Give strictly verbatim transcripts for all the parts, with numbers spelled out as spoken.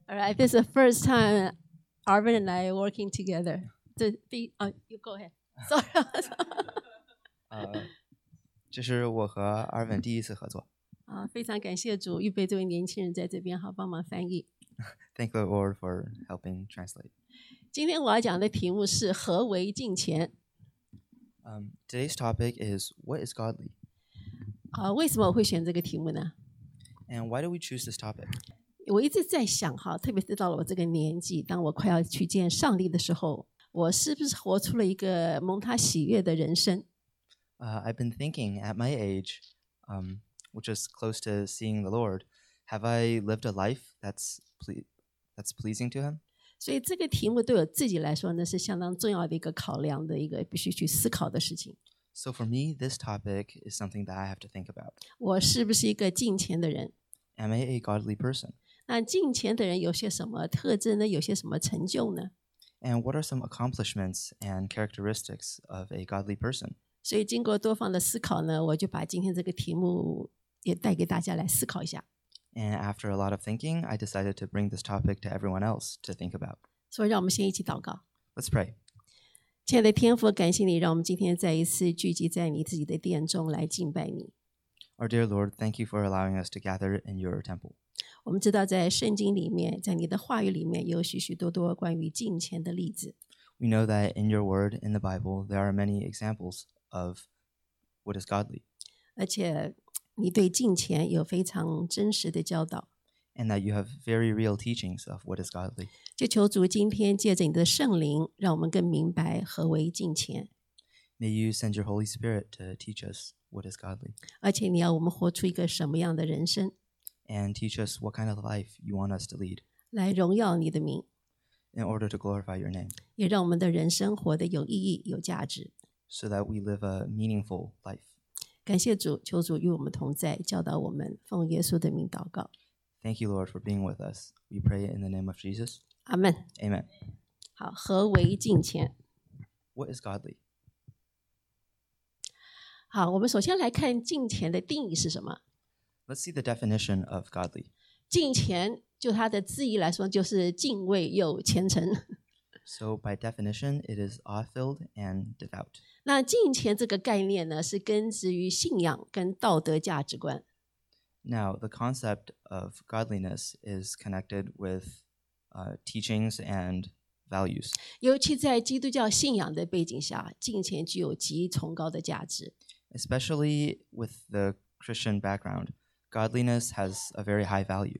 All right, this is the first time Arvin and I are working together. The, the, uh, you go ahead. Sorry. 呃，这是我和阿文第一次合作。 啊，非常感谢主预备这位年轻人在这边好帮忙翻译。 Thank the Lord for helping translate. 今天我要讲的题目是何为敬虔。 Um, today's topic is what is godly, 啊，为什么我会选这个题目呢？ and why do we choose this topic? 我一直在想哈，特别是到了我这个年纪，当我快要去见上帝的时候，我是不是活出了一个蒙他喜悦的人生？ Uh, I've been thinking at my age, um, which is close to seeing the Lord, have I lived a life that's ple- that's pleasing to Him? 所以这个题目对我自己来说呢，是相当重要的一个考量的一个必须去思考的事情。 So for me, this topic is something that I have to think about. 我是不是一个敬虔的人？ Am I a godly person? 那敬虔的人有些什么特征呢？有些什么成就呢？ And what are some accomplishments and characteristics of a godly person? 所以经过多方的思考呢，我就把今天这个题目也带给大家来思考一下。 And after a lot of thinking, I decided to bring this topic to everyone else to think about. 所以让我们先一起祷告。 Let's pray. 亲爱的天父，感谢你让我们今天再一次聚集在你自己的殿中来敬拜你。 Our dear Lord, thank you for allowing us to gather in your temple. 我们知道在圣经里面，在你的话语里面有许许多多关于敬虔的例子。 We know that in your word, in the Bible, there are many examples of what is godly, 而且你对敬虔有非常真实的教导。 and that you have very real teachings of what is godly. 就求主今天借着你的圣灵，让我们更明白何为敬虔， May you send your Holy Spirit to teach us what is godly, 而且你要我们活出一个什么样的人生， and teach us what kind of life you want us to lead 来荣耀你的名， in order to glorify your name, 也让我们的人生活得有意义、有价值。 so that we live a meaningful life. 感谢主，求主与我们同在，教导我们，奉耶稣的名祷告， Thank you, Lord, for being with us. We pray in the name of Jesus. 阿门。 Amen. 好，何为敬虔？ What is godly? 好，我们首先来看敬虔的定义是什么。 Let's see the definition of godly. 敬虔就它的字义来说，就是敬畏又虔诚。 So by definition, it is awe-filled and devout. 那敬虔这个概念呢，是根植于信仰跟道德价值观。 Now, the concept of godliness is connected with uh, teachings and values. 尤其在基督教信仰的背景下，敬虔具有极崇高的价值。 Especially with the Christian background, godliness has a very high value.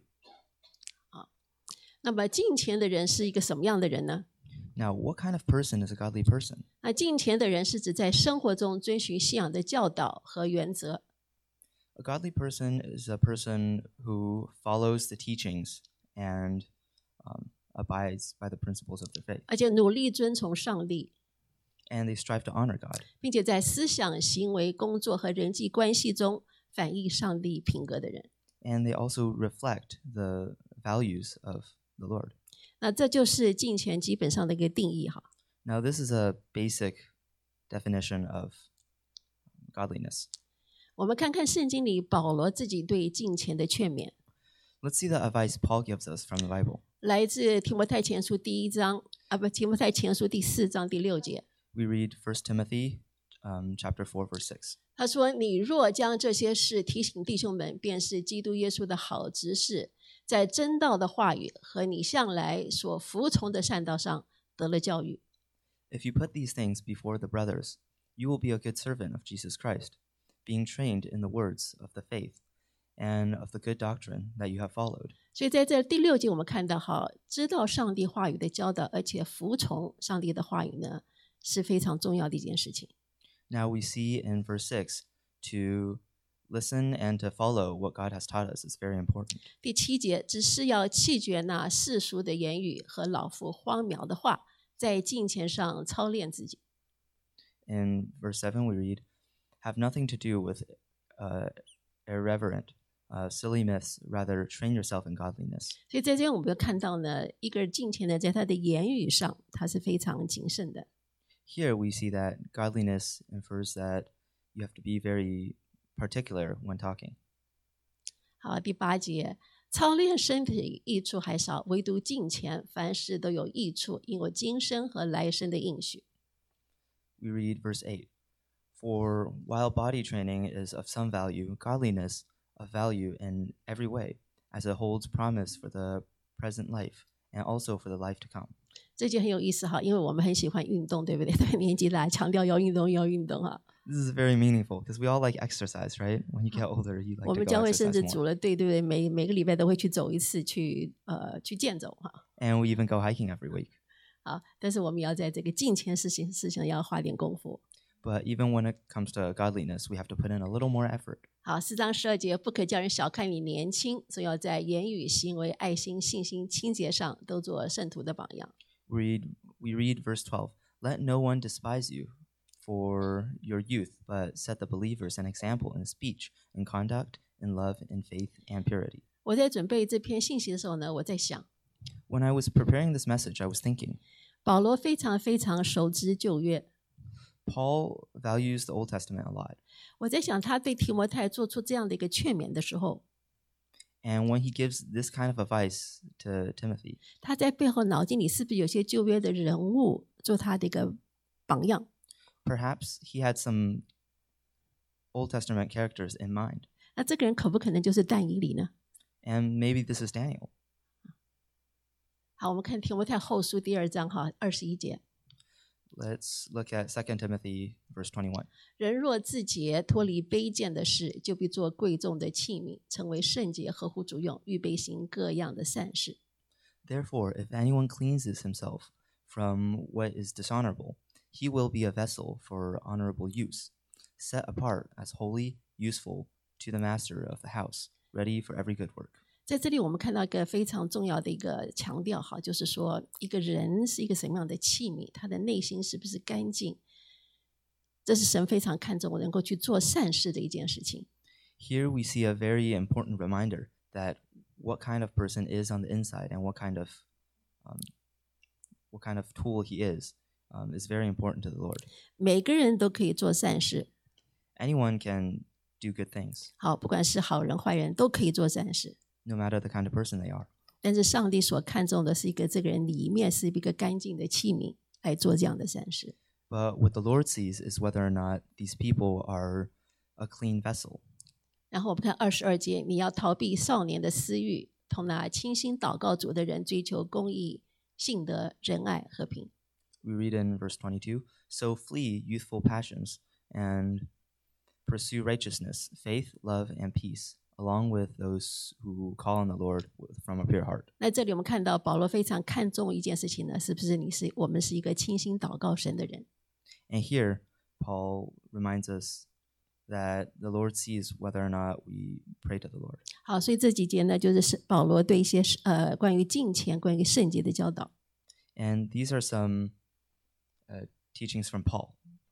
那么敬虔的人是一个什么样的人呢？ Now, what kind of person is a godly person? 那敬虔的人是指在生活中遵循信仰的教导和原则， A godly person is a person who follows the teachings and um, abides by the principles of their faith, 而且努力遵从上帝， and they strive to honor God, 并且在思想、行为、工作和人际关系中反映上帝品格的人。 and they also reflect the values of the Lord. 那这就是敬虔基本上的一个定义哈。 Now, this is a basic definition of godliness. 我们看看圣经里保罗自己对敬虔的劝勉， Let's see the advice Paul gives us from the Bible. 来自提摩太前书第一章啊，不，提摩太前书第四章第六节。 We read First Timothy um, chapter four, verse six. 他说：“你若将这些事提醒弟兄们，便是基督耶稣的好执事，在真道的话语和你向来所服从的善道上得了教育。 If you put these things before the brothers, you will be a good servant of Jesus Christ, being trained in the words of the faith and of the good doctrine that you have followed. ” 所以在这第六节，我们看到哈，知道上帝话语的教导，而且服从上帝的话语呢，是非常重要的一件事情。 Now we see in verse six, to listen and to follow what God has taught us is very important. 第七节，只是要弃绝那世俗的言语和老妇荒谬的话，在敬虔上操练自己。 In verse seven, we read, have nothing to do with uh, irreverent, uh, silly myths, rather train yourself in godliness. 所以在这边我们看到呢，一个敬虔的在他的言语上，他是非常谨慎的。 Here we see that godliness infers that you have to be very particular when talking. 好，第八节， 操练身体益处还少，唯独敬虔，凡事都有益处，因有今生和来生的应许。 We read verse eight. For while body training is of some value, godliness of value in every way, as it holds promise for the present life and also for the life to come. 这就很有意思哈，因为我们很喜欢运动，对不对？对年纪大，强调要运动，要运动哈。 This is very meaningful because we all like exercise, right? When you get older, you like 我 to 们 go 教会甚 exercise 至 more. 组了队，对不对？每每个礼拜都会去走一次，去呃去健走哈。 And we even go hiking every week. 好，但是我们要在这个敬虔事情事情要花点功夫。 But even when it comes to godliness, we have to put in a little more effort. 好，四章十二节，不可叫人小看你年轻，总要在言语、行为、爱心、信心、清洁上都做圣徒的榜样。 We read, we read verse twelve. Let no one despise you for your youth, but set the believers an example in speech, in conduct, in love, in faith, and purity. 我在准备这篇信息的时候呢，我在想， When I was preparing this message, I was thinking, 保罗非常非常熟知旧约。 Paul values the Old Testament a lot. 我在想，他对提摩太做出这样的一个劝勉的时候， And when he gives this kind of advice to Timothy, 他在背后脑筋里是不是有些旧约的人物做他的一个榜样？ perhaps he had some Old Testament characters in mind. 那这个人可不可能就是但以理呢？ And maybe this is Daniel. 好，我们看提摩太后书第二章哈，二十一节。 Let's look at Second Timothy verse twenty-one. 人若自洁，脱离卑贱的事，就必做贵重的器皿，成为圣洁，合乎主用，预备行各样的善事。 Therefore, if anyone cleanses himself from what is dishonorable, he will be a vessel for honorable use, set apart as holy, useful to the master of the house, ready for every good work. 在这里，我们看到一个非常重要的一个强调，哈，就是说一个人是一个什么样的器皿，他的内心是不是干净？这是神非常看重我能够去做善事的一件事情。 Here we see a very important reminder that what kind of person is on the inside and what kind of um, what kind of tool he is um, is very important to the Lord. 每个人都可以做善事， Anyone can do good things, 好，不管是好人坏人都可以做善事。 no matter the kind of person they are. 但是上帝所看重的是一个这个人里面是一个干净的器皿来做这样的善事。 But what the Lord sees is whether or not these people are a clean vessel. 然后我们看二十二节，你要逃避少年的私欲，同那清心祷告主的人追求公义、信德、仁爱、和平。 We read in verse twenty-two, so flee youthful passions and pursue righteousness, faith, love, and peace, along with those who call on the Lord from a pure heart. 那这里我们看到保罗非常看重一件事情呢，是不是你是我们是一个清心祷告神的人？ And here, Paul reminds us that the Lord sees whether or not we pray to the Lord. 好，所以这几节呢，就是保罗对一些呃关于敬虔、关于圣洁的教导。 And these are some uh, teachings from Paul.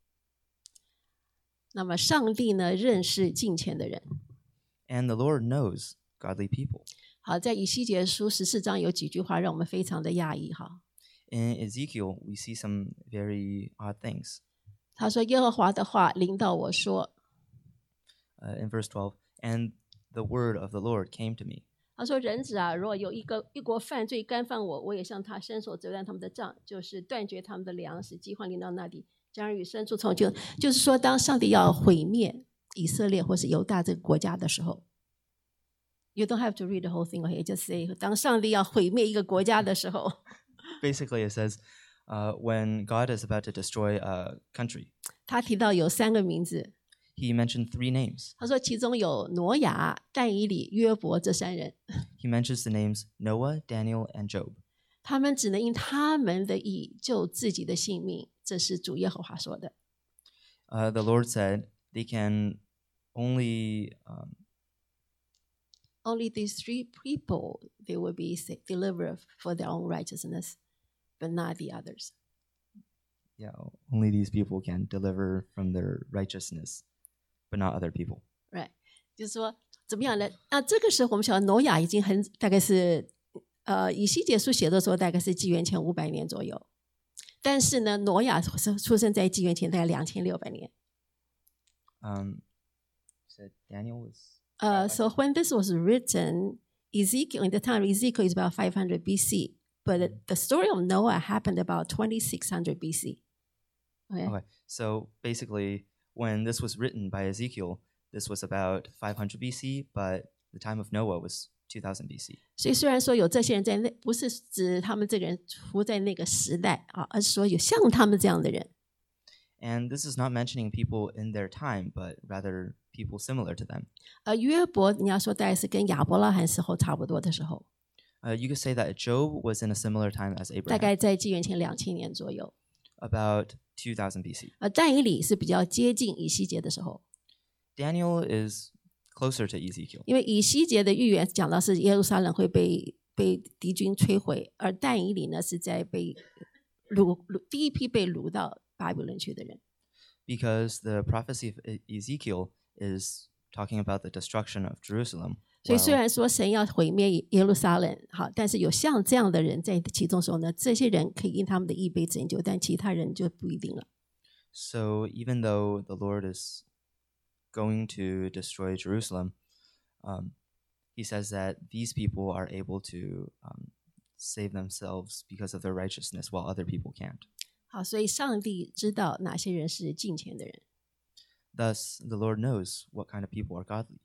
那么上帝呢，认识敬虔的人。 And the Lord knows godly people. 好，在以西结书十四章有几句话让我们非常的讶异哈。 In Ezekiel, we see some very odd things. 他说：“耶和华的话临到我说。” Uh, in verse twelve, and the word of the Lord came to me. 他说：“人子啊，如果有一个一国犯罪干犯我，我也向他伸手折断他们的杖，就是断绝他们的粮食，饥荒临到那地，将人与牲畜从就。”就是说，当上帝要毁灭以色列或是犹大这个国家的时候 ，You don't have to read the whole thing, okay? Just say， 当上帝要毁灭一个国家的时候。 Basically, it says, uh, when God is about to destroy a country, 他提到有三个名字， he mentioned three names. 他说其中有挪亚、但以理、约伯这三人， He mentions the names Noah, Daniel, and Job. 他们只能因他们的义救自己的性命，这是主耶和华说的。 Uh, the Lord said they can only um, Only these three people they will be delivered for their own righteousness, but not the others. yeah, only these people can deliver from their righteousness, but not other people. Right， 就是说怎么样呢？那这个时候我们晓得挪亚已经很大概是呃以西结书写的时候大概是纪元前五百年左右，但是呢，挪亚是出生在纪元前大概两千六百年。 Um, said Daniel was. Uh, so when this was written Ezekiel, in the time of Ezekiel, is about five hundred B C, but the story of Noah happened about twenty-six hundred B C. Okay. Okay, so basically, when this was written by Ezekiel, this was about five hundred B C, but the time of Noah was two thousand B C. 所以虽然说有这些人在那，不是指他们这个人活在那个时代啊，而是说有像他们这样的人。 And this is not mentioning people in their time, but rather people similar to them. 而约伯，你要说大概是跟亚伯拉罕时候差不多的时候， Uh, you could say that Job was in a similar time as 大 Abraham, 概在纪元前两千年左右。 about two thousand B C. 而但以理是比较接近以西结的时候， Daniel is closer to Ezekiel, 因为以西结的预言讲到是耶路撒冷会被被敌军摧毁，而但以理呢是在被掳掳第一批被掳到巴比伦去的人。 because the prophecy of E- Ezekiel is talking about the destruction of Jerusalem. 所以虽 while- 然说神要毁灭耶路撒冷，好，但是有像这样的人在其中的时候呢，这些人可以因他们的义被拯救，但其他人就不一定了。 So even though the Lord is going to destroy Jerusalem, um, he says that these people are able to um, save themselves because of their righteousness, while other people can't. 好，所以上帝知道哪些人是敬虔的人。 Thus, the Lord knows what kind of people are godly.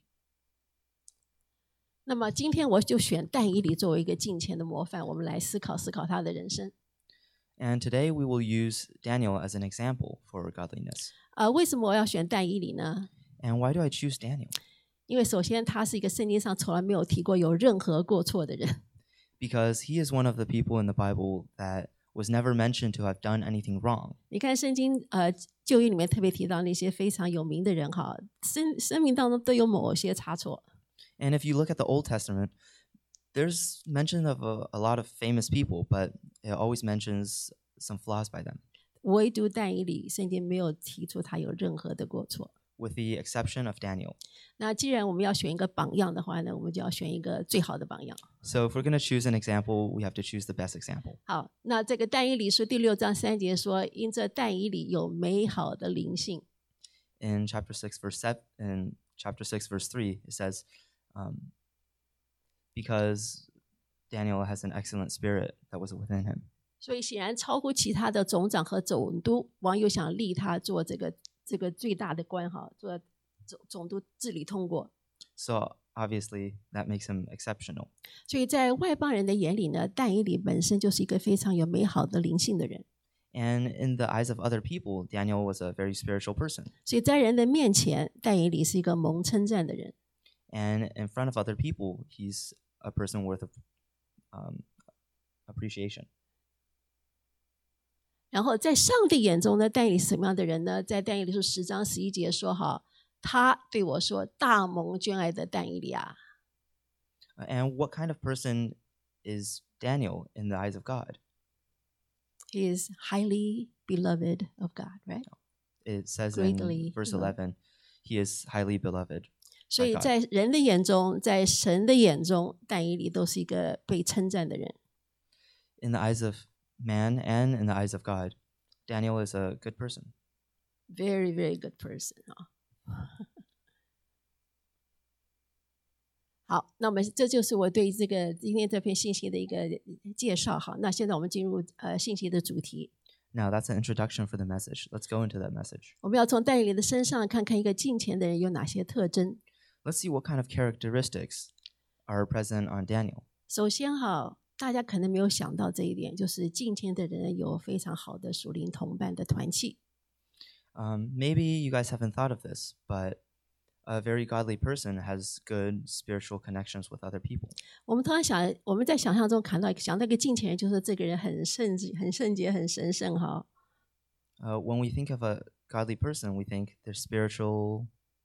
那么今天我就选但以理作为一个敬虔的模范，我们来思考思考他的人生。 And today we will use Daniel as an example for godliness. 呃，为什么我要选但以理呢？ And why do I choose Daniel? 因为首先他是一个圣经上从来没有提过有任何过错的人。 Because he is one of the people in the Bible that was never mentioned to have done anything wrong. 你看圣经呃旧约里面特别提到那些非常有名的人哈，生生命当中都有某些差错。 And if you look at the Old Testament, there's mention of a, a lot of famous people, but it always mentions some flaws by them, 唯独但以理，圣经没有提出他有任何的过错。 with the exception of Daniel. 那既然我们要选一个榜样的话呢，我们就要选一个最好的榜样。 So if we're going to choose an example, we have to choose the best example. 好，那这个但以理书第六章三节说，因这但以理有美好的灵性。 In chapter six, verse seven, in chapter six, verse three, it says, um, because Daniel has an excellent spirit that was within him. 所以显然超乎其他的总长和总督，王又想立他做这个这个最大的官哈，做总总督治理通过。 So obviously that makes him exceptional. 所以在外邦人的眼里呢，但以理本身就是一个非常有美好的灵性的人。 And in the eyes of other people, Daniel was a very spiritual person. 所以在人的面前，但以理是一个蒙称赞的人。 And in front of other people, he's a person worth of um, appreciation. 然后在上帝眼中呢，但以理是什么样的人呢？在但以理书十章十一节说哈，他对我说：“大蒙眷爱的但以理啊。” And what kind of person is Daniel in the eyes of God? He is highly beloved of God, right? It says Greatly in verse beloved. eleven, he is highly beloved. 所以 God. 在人的眼中，在神的眼中，但以理都是一个被称赞的人。 In the eyes of man and in the eyes of God, Daniel is a good person. Very, very good person 啊。好，那我们这就是我对这个今天这篇信息的一个介绍。好，那现在我们进入呃信息的主题。 Now that's an introduction for the message. Let's go into that message. 我们要从但以理的身上看看一个敬虔的人有哪些特征。 Let's see what kind of characteristics are present on Daniel. 首先哈，大家可能没有想到这一点，就是敬虔的人有非常好的属灵同伴的团契。 Um, maybe you guys haven't thought of this, but a very godly person has good spiritual connections with other people. 我们通常想，我们在想象中看到想到一个敬虔人，就是这个人很圣洁、很圣洁、很神圣哈。 Uh, when we think of a godly person, we think they're spiritual,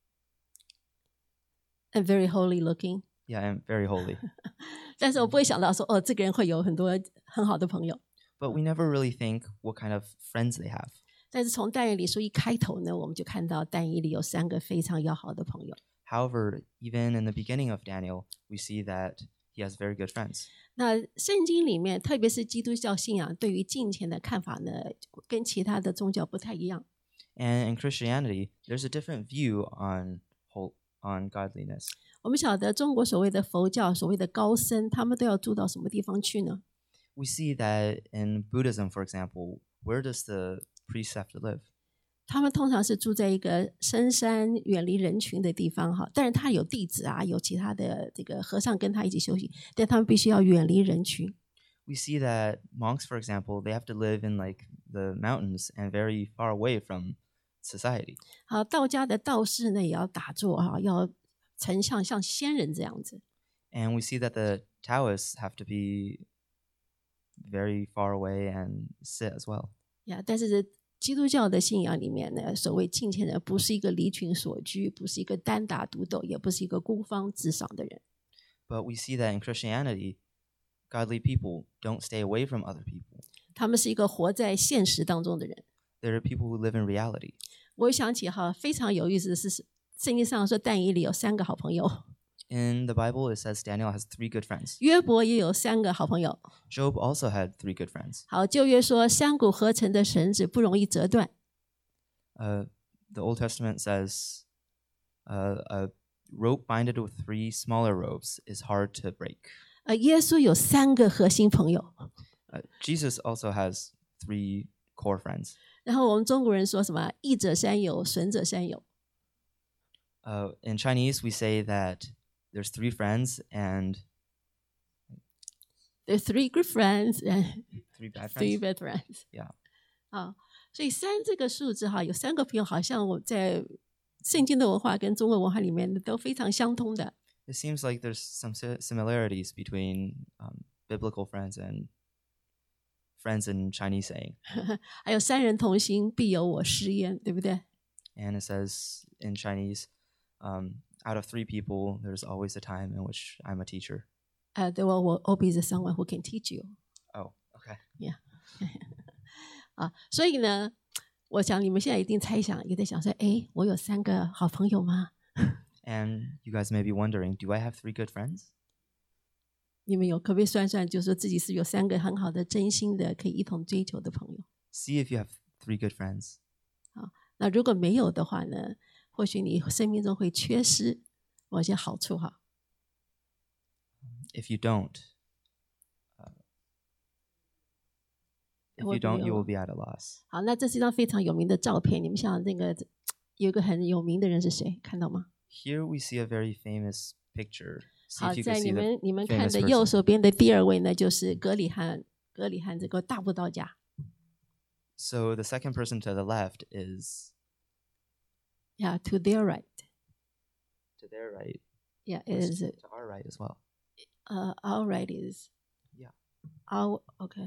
And very holy looking， yeah, and very holy. 但是我不会想到说，哦，这个人会有很多很好的朋友。 But we never really think what kind of friends they have. 但是从但以理书一开头呢，我们就看到但以理有三个非常要好的朋友。 However, even in the beginning of Daniel, we see that he has very good friends. 那圣经里面，特别是基督教信仰对于敬虔的看法呢，跟其他的宗教不太一样。 And in Christianity, there's a different view on whole, on godliness. 我们晓得中国所谓的佛教，所谓的高僧，他们都要住到什么地方去呢？ We see that in Buddhism, for example, where does the priest have to live? 他们通常是住在一个深山、远离人群的地方哈。当然，他有弟子啊，有其他的这个和尚跟他一起修行，但他们必须要远离人群。 We see that monks, for example, they have to live in like the mountains and very far away from society. 好，道家的道士呢也要打坐哈，要成像像仙人这样子。 And we see that the Taoists have to be very far away and sit as well. 呀，但是基督教的信仰里面呢，所谓敬虔人不是一个离群所居，不是一个单打独斗，也不是一个孤芳自赏的人。 But we see that in Christianity, godly people don't stay away from other people. 他们是一个活在现实当中的人。 There are people who live in reality. 我想起哈，非常有意思的是，圣经上说但以理有三个好朋友， In the Bible, it says Daniel has three good friends. 约伯也有三个好朋友。 Job also had three good friends. 好，旧约说三股合成的绳子不容易折断。 Uh, the Old Testament says uh, a rope binded with three smaller ropes is hard to break. 呃，耶稣有三个核心朋友。 Uh, Jesus also has three core friends. 然后我们中国人说什么？益者三友，损者三友。 Uh, in Chinese, we say that there's three friends and There are three good friends and three bad three friends. bad friends。 Yeah. 啊，所以三这个数字哈，有三个朋友，好像我在圣经的文化跟中国文化里面都非常相通的。 It seems like there's some si- similarities between um, biblical friends and friends in Chinese saying. 还有三人同行，必有我师焉，对不对？ And it says in Chinese, um, out of three people, there's always a time in which I'm a teacher. 呃，对我我 always someone who can teach you。 Oh, okay. 啊，所以呢，我想你们现在一定猜想，也在想说，哎，我有三个好朋友吗？ And you guys may be wondering, do I have three good friends? 你们有可不可以算算，就是说自己是有三个很好的、真心的、可以一同追求的朋友？ See if you have three good friends. 那如果没有的话呢，或许你生命中会缺失某些好处哈。 If you don't, uh, if 或 you 者 don't, you 有 will be at a loss. 好，那这是一张非常有名的照片，你们想那个有一个很有名的人是谁？看到吗？ Here we see a very famous picture. See 好， if you 在 can 你 see the 们你们看 famous 的右 person. 手边的第二位呢，就是格里汉，格里汉这个大布道家。 So the second person to the left is Yeah, to their right. to their right. Yeah, Where's is to our right as well. uh our right is Yeah. our okay.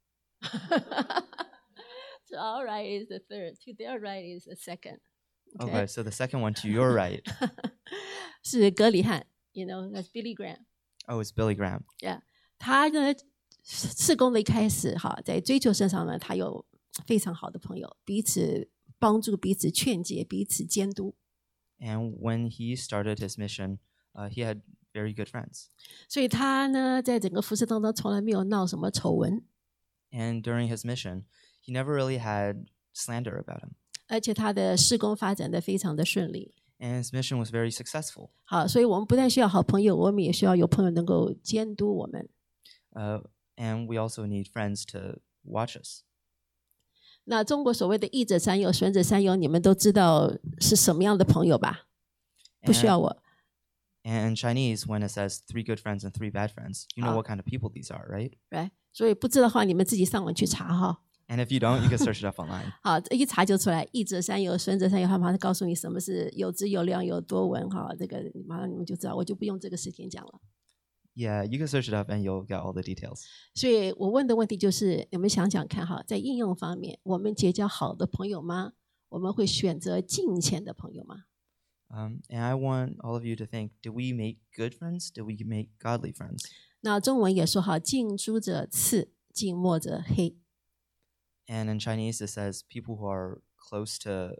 So our right is the third. To their right is the second. Okay, so the second one to your right. 是格里汉 ，You know, that's Billy Graham. Oh, it's Billy Graham. Yeah，他呢，事工的一开始哈，在追求身上呢，他有非常好的朋友，彼此帮助、彼此劝诫、彼此监督。 And when he started his mission, uh, he had very good friends. 所以他呢，在整个服饰当中从来没有闹什么丑闻， And during his mission, he never really had slander about him. 而且他的事工发展的非常的顺利。 And his mission was very successful. 好，所以我们不但需要好朋友，我们也需要有朋友能够监督我们。 Uh, and we also need friends to watch us. 那中国所谓的益者三友、损者三友，你们都知道是什么样的朋友吧？不需 And, 要我。 and in Chinese, when it says three good friends and three bad friends, you know Ah. what kind of people these are, right? right？所以不知道的话，你们自己上网去查哈。 And if you don't, you can search it up online. 好，这一查就出来，益者三友、损者三友，他马上告诉你什么是有质有量有多文哈，这个马上你们就知道，我就不用这个时间讲了。 Yeah, you can search it up and you'll get all the details. 所以我问的问题就是，你们想想看哈，在应用方面，我们结交好的朋友吗？我们会选择敬虔的朋友吗？ Um, and I want all of you to think, do we make good friends? Do we make godly friends? 那中文也说哈，近朱者赤，近墨者黑。 And in Chinese, it says people who are close to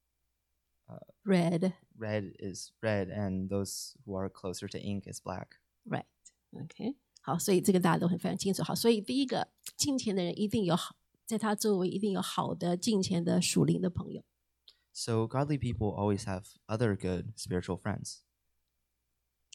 Red, red is red, and those who are closer to ink is black. right, OK。好，所以这个大家都很非常清楚。好，所以第一个，敬虔的人一定有好，在他周围一定有好的敬虔的属灵的朋友。 So godly people always have other good spiritual friends.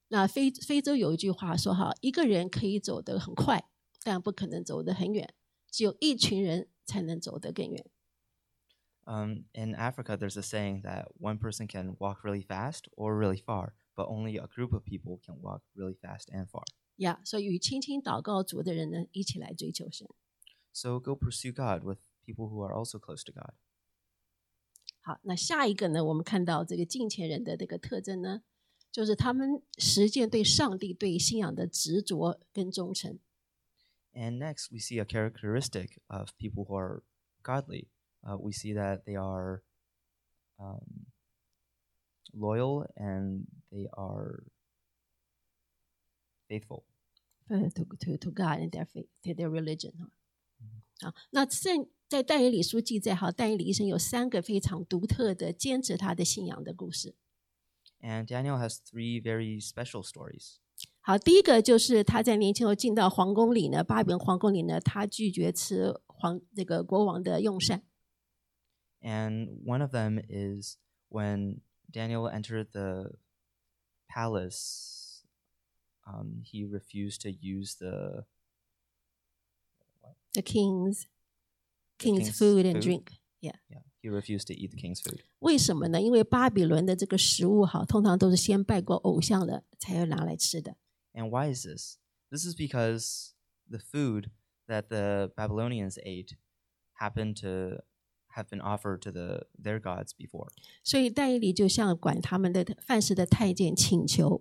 那非非洲有一句话说哈，一个人可以走得很快，但不可能走得很远，只有一群人才能走得更远。 Um, in Africa, there's a saying that one person can walk really fast or really far, but only a group of people can walk really fast and far. 呀、yeah, 所以与亲亲祷告主的人呢，一起来追求神。 So go pursue God with people who are also close to God. 好，那下一个呢，我们看到这个敬虔人的这个特征呢，就是他们实践对上帝、对信仰的执着跟忠诚。 And next, we see a characteristic of people who are godly. Uh, we see that they are um, loyal and they are faithful. To, to, to God and their faith, to their religion. 好，那圣在但以理书记载，哈，但以理一生有三个非常独特的坚持他的信仰的故事。 And Daniel has three very special stories. 好，第一个就是他在年轻后进到皇宫里呢，巴比伦皇宫里呢，他拒绝吃皇这个国王的用膳。 And one of them is when Daniel entered the palace, um, he refused to use the what? The king's The king's king's food and food? drink. Yeah. Yeah, he refused to eat the king's food. 为什么呢？因为巴比伦的这个食物哈，通常都是先拜过偶像的，才要拿来吃的。 And why is this? This is because the food that the Babylonians ate happened to have been offered to the their gods before. 所以但以理就向管他们的饭食的太监请求。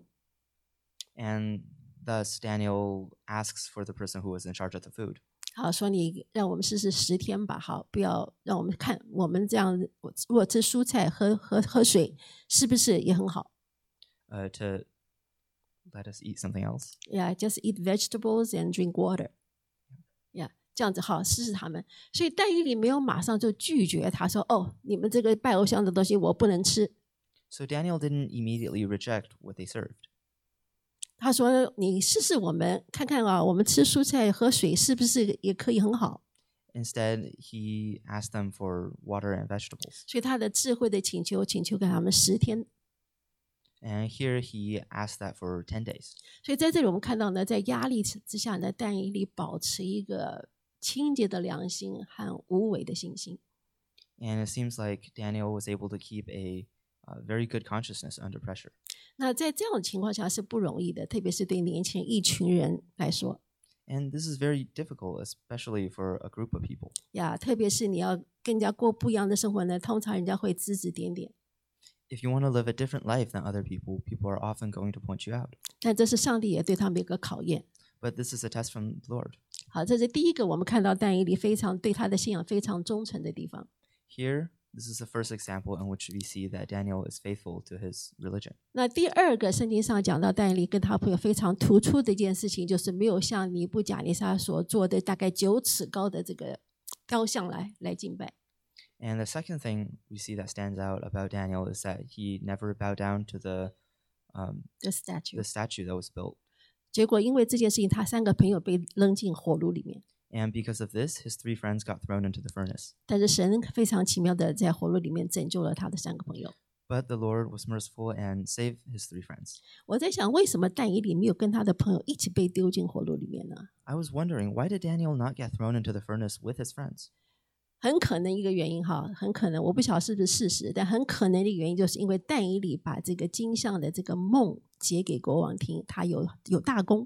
And thus Daniel asks for the person who was in charge of the food. 好，说你让我们试试十天吧，好，不要让我们看我们这样，如果吃蔬菜、喝喝喝水，是不是也很好 Uh, to let us eat something else. ？Yeah, just eat vegetables and drink water. Yeah, 这样子好，试试他们。所以但以理没有马上就拒绝他说：“哦，你们这个拜偶像的东西我不能吃。” So Daniel didn't immediately reject what they served. 他说：“你试试我们看看啊，我们吃蔬菜喝水是不是也可以很好？” Instead, he asked them for water and vegetables. 所以他的智慧的请求，请求给他们十天。 And here he asked that for ten days. 所以在这里我们看到呢，在压力之下呢，但以理保持一个清洁的良心和无为的信心。 And it seems like Daniel was able to keep a uh, very good consciousness under pressure. 那在这样的情况下是不容易的，特别是对年轻人一群人来说 And this is very difficult, especially for a group of people. 呀，特别是你要跟人家过不一样的生活呢，通常人家会指指点点。 If you want to live a different life than other people, people are often going to point you out. 但这是上帝也对他们一个考验。 But this is a test from the Lord. 好，这是第一个我们看到但以理非常对他的信仰非常忠诚的地方。 Here, this is the first example in which we see that Daniel is faithful to his religion. 那第二个，圣经上讲到但以理跟他朋友非常突出的一件事情，就是没有像尼布甲尼撒所做的大概九尺高的这个雕像来来敬拜。 And the second thing we see that stands out about Daniel is that he never bowed down to the um, The statue. the statue that was built. 结果因为这件事情，他三个朋友被扔进火炉里面。 And because of this, his three friends got thrown into the furnace. 但是神非常奇妙的在火炉里面拯救了他的三个朋友。 But the Lord was merciful and saved his three friends. 我在想，为什么但以理没有跟他的朋友一起被丢进火炉里面呢？ I was wondering, why did Daniel not get thrown into the furnace with his friends? 很可能一个原因哈，很可能我不晓得是不是事实，但很可能的原因就是因为但以理把这个金像的这个梦解给国王听，他有有大功。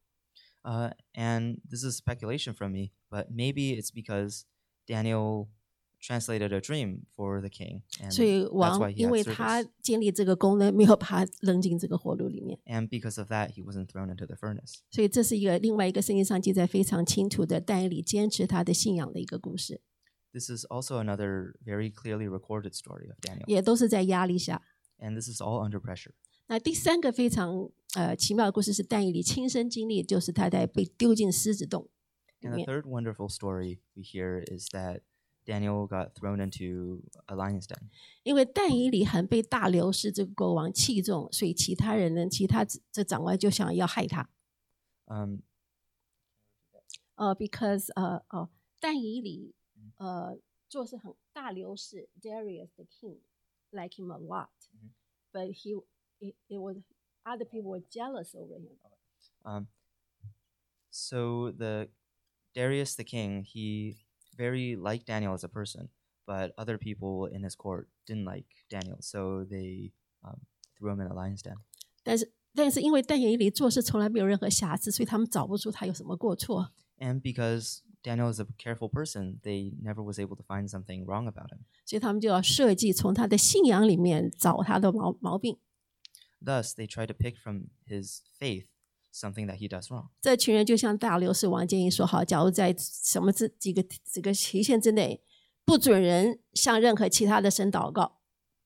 Uh, and this is speculation from me, but maybe it's because Daniel translated a dream for the king, and 所以 that's 王 why he 因 had 为他 service. 建立这个功呢，没有把他扔进这个火炉里面， And because of that, he wasn't thrown into the furnace. 所以这是一个另外一个圣经上记载非常清楚的但以理坚持他的信仰的一个故事， This is also another very clearly recorded story of Daniel, 也都是在压力下。 and this is all under pressure. 那第三个非常呃奇妙的故事是但以理亲身经历，就是他在被丢进狮子洞里 And the 面。 third wonderful story we hear is that Daniel got thrown into a lion's den. 因为但以理很被大流士这个国王器重，所以其他人呢，其他这长官就想要害他。 Um, 呃、b e c a u s e 呃哦，但以理呃做事很大流士 Darius the king like him a lot, but he it, it was other people were jealous over him. Um, so the Darius the king, he very liked Daniel as a person, but other people in his court didn't like Daniel, so they um, threw him in a lion's den. 但是但是因为但以理做事从来没有任何瑕疵，所以他们找不出他有什么过错。 And because Daniel is a careful person, they never was able to find something wrong about him. 所以他们就要设计从他的信仰里面找他的毛毛病。 Thus, they try to pick from his faith something that he does wrong. 这群人就像大流士王建议说：好，假如在什么这几个这个期限之内，不准人向任何其他的神祷告。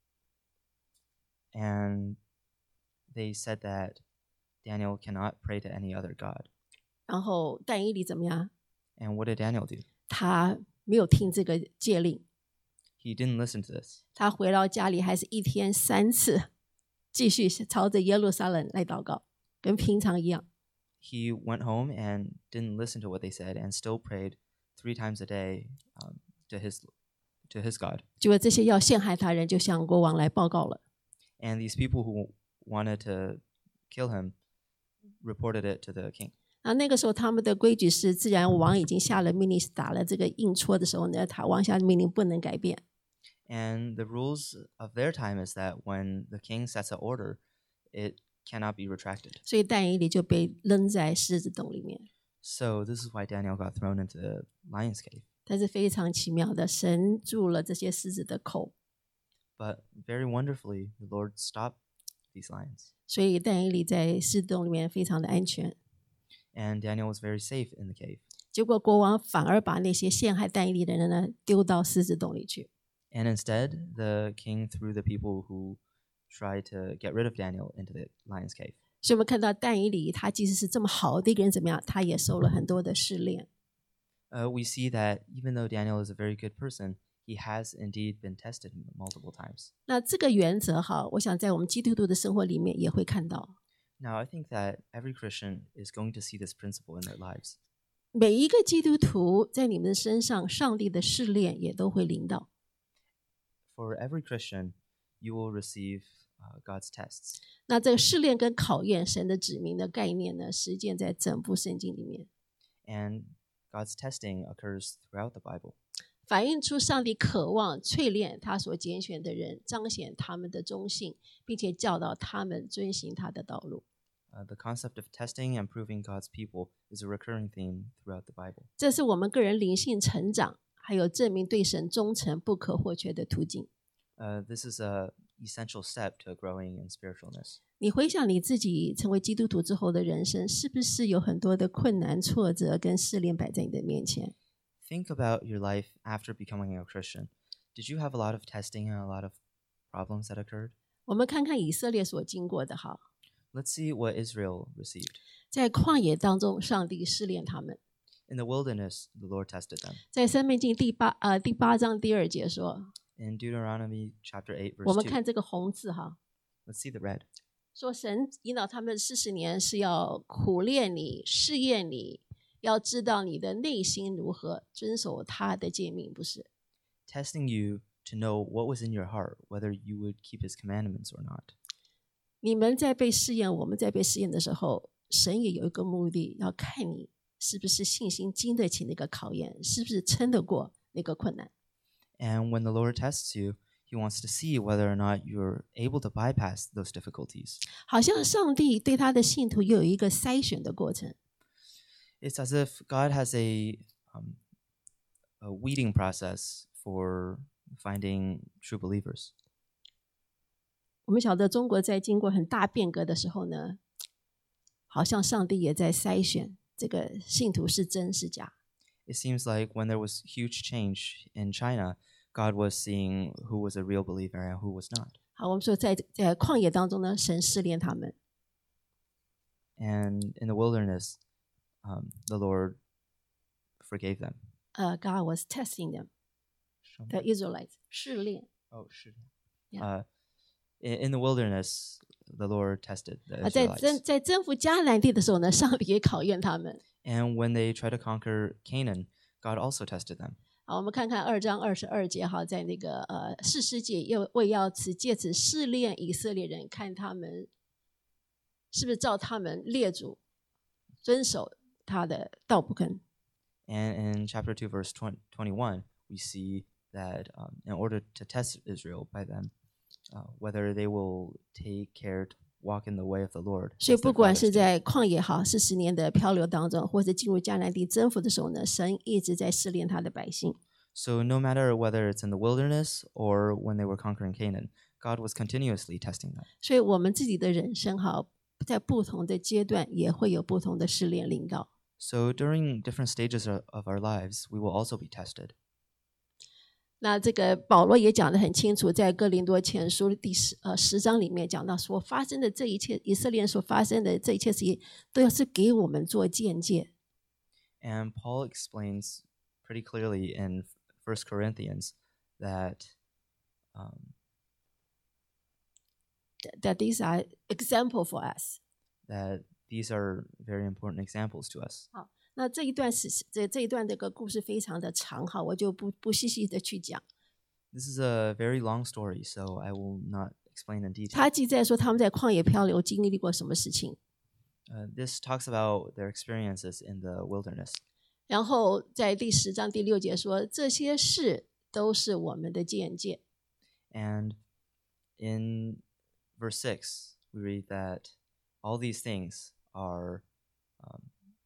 And they said that Daniel cannot pray to any other god. 然后但以理怎么样？ And what did Daniel do? 他没有听这个戒令， He didn't listen to this. 他回到家里还是一天三次继续朝着耶路撒冷来祷告，跟平常一样。 He went home and didn't listen to what they said and still prayed three times a day um, to his to his God. 结果这些要陷害他人就向国王来报告了。 And these people who wanted to kill him reported it to the king. 啊，那个时候他们的规矩是，自然王已经下了命令，打了这个印戳的时候呢，他王下的命令不能改变。 And the rules of their time is that when the king sets an order, it cannot be retracted. 所以但以理就被扔在狮子洞里面。 So this is why Daniel got thrown into the lion's cave. 但是非常奇妙的，神住了这些狮子的口， But very wonderfully, the Lord stopped these lions. 所以但以理在狮子洞里面非常的安全。 And Daniel was very safe in the cave. 结果国王反而把那些陷害但以理的人呢丢到狮子洞里去。 And instead, the king threw the people who tried to get rid of Daniel into the lion's cave. 所以我们看到但以理他即使是这么好的一个人，怎么样，他也受了很多的试炼。 Uh, we see that even though Daniel is a very good person, he has indeed been tested multiple times. 那这个原则哈，我想在我们基督徒的生活里面也会看到。 Now, I think that every Christian is going to see this principle in their lives. 每一个基督徒在你们的身上，上帝的试炼也都会临到。 For every Christian, you will receive uh, God's tests. 那这个试炼跟考验，神的指明的概念呢，实践在整部圣经里面， And God's testing occurs throughout the Bible. 反映出上帝渴望淬炼他所拣选的人，彰显他们的忠信，并且教导他们遵行他的道路。 Uh, the concept of testing and proving God's people is a recurring theme throughout the Bible. 这是我们个人灵性成长，还有证明对神忠诚不可或缺的途径。 Uh, this is a essential step to growing in spiritualness. 你回想你自己成为基督徒之后的人生，是不是有很多的困难、挫折跟试炼摆在你的面前？ Think about your life after becoming a Christian. Did you have a lot of testing and a lot of problems that occurred? 我们看看以色列所经过的哈， Let's see what Israel received. 在旷野当中，上帝试炼他们。 In the wilderness, the Lord tested them. 在申命记第八呃第八章第二节说， In Deuteronomy chapter eight, 我 verse 们 two. 看这个红字哈， Let's see the red. 说神引导他们四十年是要苦练你、试验你，要知道你的内心如何，遵守他的诫命，不是？ Testing you to know what was in your heart, whether you would keep his commandments or not. 你们在被试验，我们在被试验的时候，神也有一个目的，要看你是不是信心经得起那个考验，是不是撑得过那个困难。 And when the Lord tests you, he wants to see whether or not you're able to bypass those difficulties. 好像上帝对他的信徒也有一个筛选的过程。 It's as if God has a, um, a weeding process for finding true believers. 我们晓得中国在经过很大变革的时候呢，好像上帝也在筛选这个信徒是真是假。 It seems like when there was huge change in China, God was seeing who was a real believer and who was not. 好，我们说在在旷野当中呢，神试炼他们。 And in the wilderness, um, the Lord forgave them. 呃、g o d was testing them, the Israelites 试炼。 Oh, sure. Yeah. Uh, in, in the wilderness, the Lord tested the 啊，在征 Israelites. 在征服迦南地的时候呢，上帝也考验他们。 And when they tried to conquer Canaan, God also tested them. 好，我们看看二章二十二节，哈，在那个呃士师记又为要此借此试炼以色列人，看他们是不是照他们列祖遵守他的道不肯？ And in chapter two, verse twenty-one, we see that um, in order to test Israel by them, uh, whether they will take care to walk in the way of the Lord. 所以 as their 不管 fathers 是 did. 在旷野好四十年的漂流当中，或者进入迦南地征服的时候呢，神一直在试炼他的百姓。 So no matter whether it's in the wilderness or when they were conquering Canaan, God was continuously testing them. 所以我们自己的人生哈，在不同的阶段也会有不同的试炼临到。 So during different stages of of our lives, we will also be tested. 那这个保罗也讲得很清楚，在哥林多前书第十呃十章里面讲到，所发生的这一切，以色列所发生的这一切事情，都要是给我们做见解。 And Paul explains pretty clearly in First Corinthians that um, That these are example for us. that these are very important examples to us. 那这一段是这这一段这个故事非常的长哈，我就不不细细的去讲。 This is a very long story, so I will not explain in detail. 他记载说他们在旷野漂流经历过什么事情， Uh, this talks about their experiences in the wilderness. 然后在第十章第六节说这些事都是我们的见解。 And in verse six, we read that all these things are um,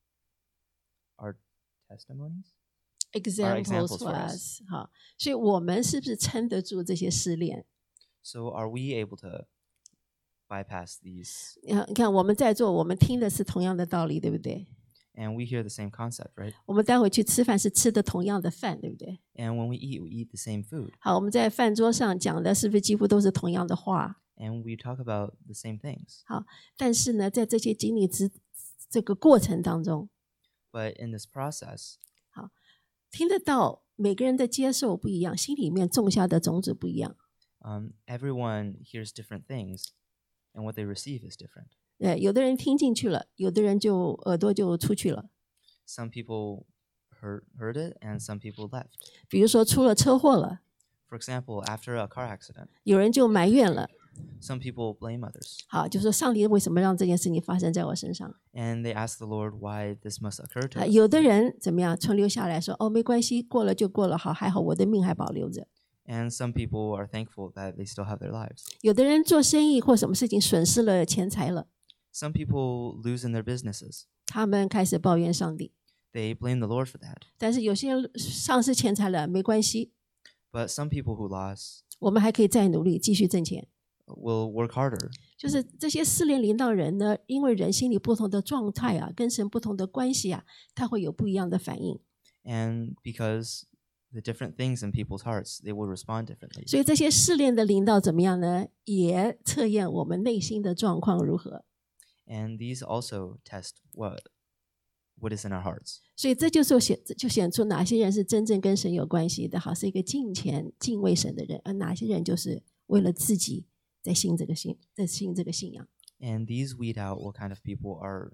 are testimonies. Examples examples for for us， 好，所以我们是不是撑得住这些试炼？ So are we able to bypass these? 呃你看我们在座，我们听的是同样的道理，对不对？ And we hear the same concept, right? 我们待会去吃饭是吃的同样的饭，对不对？ And when we eat, we eat the same food. 好，我们在饭桌上讲的是不是几乎都是同样的话？ And we talk about the same things. 但是呢，在这些经历之这个过程当中， But in this process, 听得到每个人的接受不一样，心里面种下的种子不一样。 um, everyone hears different things, and what they receive is different. 呃，有的人听进去了，有的人就耳朵就出去了。 Some people heard, heard it, and some people left. 比如说出了车祸了， For example, after a car accident, 有人就埋怨了， some people blame others, 好，就说上帝为什么让这件事情发生在我身上？ and they ask the Lord why this must occur to 啊， us. 有的人怎么样存留下来说，哦，没关系，过了就过了，好，还好我的命还保留着。 And some people are thankful that they still have their lives. 有的人做生意或什么事情损失了钱财了， Some people lose in their businesses. 他们开始抱怨上帝。 They blame the Lord for that. 但是有些人丧失钱财了，没关系， But some people who lost 我们还可以再努力继续挣钱。 will work harder. 就是这些试炼临到人呢，因为人心里不同的状态啊，跟神不同的关系啊，他会有不一样的反应。 And because the different things in people's hearts, they will respond differently. 所以这些试炼的临到怎么样呢？也测验我们内心的状况如何。 And these also test what what is in our hearts. 所以这就是显就显出哪些人是真正跟神有关系的，好是一个敬虔敬畏神的人，而哪些人就是为了自己在信这个信，在信这个信仰。 And these weed out what kind of people are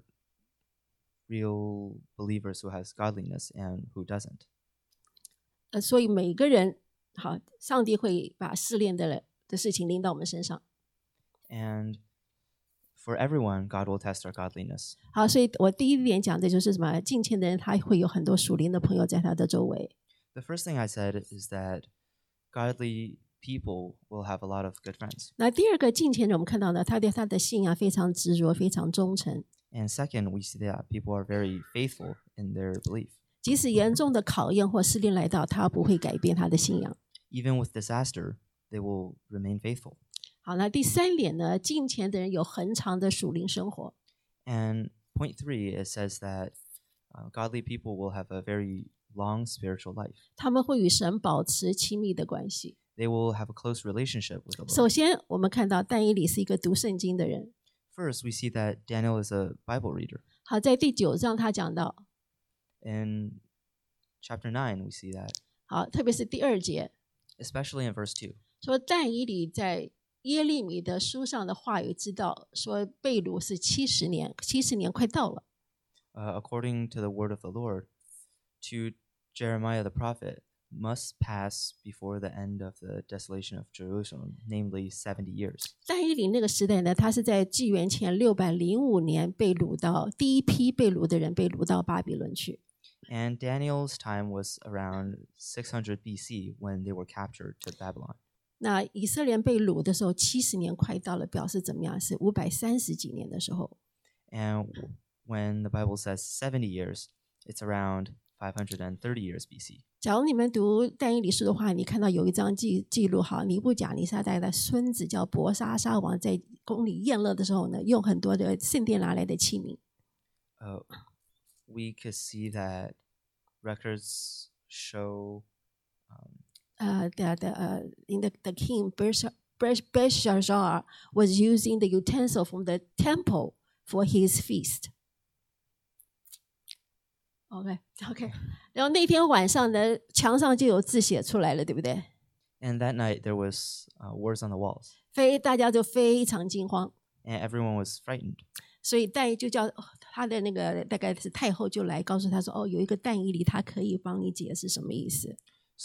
real believers who has godliness and who doesn't. 呃，所以每个人好，上帝会把试炼的的事情临到我们身上。 And for everyone, God will test our godliness. 好，所以我第一点讲的就是什么？敬虔的人他会有很多属灵的朋友在他的周围。 The first thing I said is that godly people will have a lot of good friends. 那第二个敬虔人，我们看到呢，他对他的信仰非常执着，非常忠诚。 And second, we see that people are very faithful in their belief. 即使严重的考验或试炼来到，他不会改变他的信仰。 Even with disaster, they will remain faithful. 好，那第三点呢，敬虔的人有恒长的属灵生活。 And point three, it says that uh, godly people will have a very long spiritual life. 他们会与神保持亲密的关系。 They will have a close relationship with the 首 Lord. 先，我们看到但以理是一个读圣经的人。 First, we see that Daniel is a Bible reader. 好，在第九章他讲到， In chapter nine, we see that, 好，特别是第二节， especially in verse two. 说但以理在耶利米的书上的话语知道，说被掳是七十年，七十年快到了。 Uh, according to the word of the Lord, to Jeremiah the prophet, must pass before the end of the desolation of Jerusalem, namely seventy years. 但以理那个时代呢，他是在纪元前六百零五年被掳到第一批被掳的人被掳到巴比伦去。 And Daniel's time was around six hundred B C when they were captured to Babylon. 那以色列人被掳的时候，七十年快到了，表示怎么样？是五百三十几年的时候。 And when the Bible says seventy years, it's around five hundred thirty years B C. 假如你们读但以理书的话，你看到有一章记记录，好，尼布甲尼撒代的孙子叫伯沙沙王，在宫里宴乐的时候呢，用很多的圣殿拿来的器皿。 Uh, we could see that records show um, Uh, that uh, in the, the king Belshazzar was using the utensil from the temple for his feast. OK OK， 然后那天晚上呢，墙上就有字写出来了，对不对？ And that night there was uh, words on the walls, 非大家就非常惊慌， and everyone was frightened. 所以但就叫他的那个大概是太后就来告诉他说，哦，有一个但以理，他可以帮你解释什么意思。